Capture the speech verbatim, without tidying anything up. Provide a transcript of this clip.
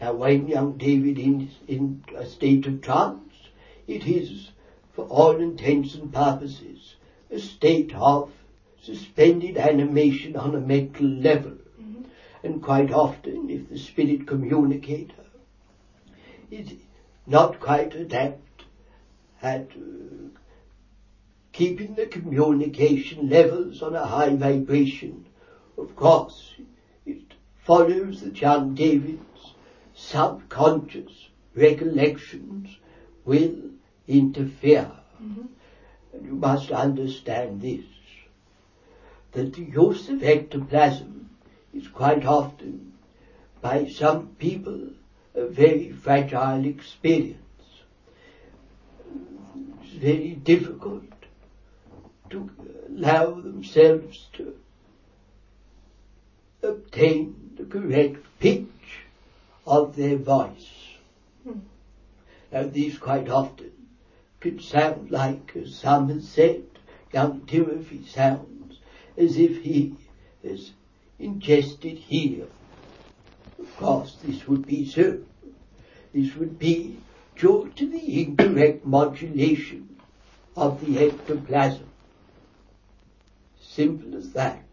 Now when young David is in a state of trance, it is, for all intents and purposes, a state of suspended animation on a mental level. Mm-hmm. And quite often, if the spirit communicator is not quite adept at uh, keeping the communication levels on a high vibration, of course, it follows that young David's subconscious recollections will interfere. Mm-hmm. And you must understand this, that the use of ectoplasm is quite often, by some people, a very fragile experience. It's very difficult to allow themselves to obtain the correct pitch of their voice. Hmm. Now these quite often can sound like, as some have said, young Timothy sounds as if he has ingested helium. Of course this would be so. This would be due to the incorrect modulation of the ectoplasm. Simple as that.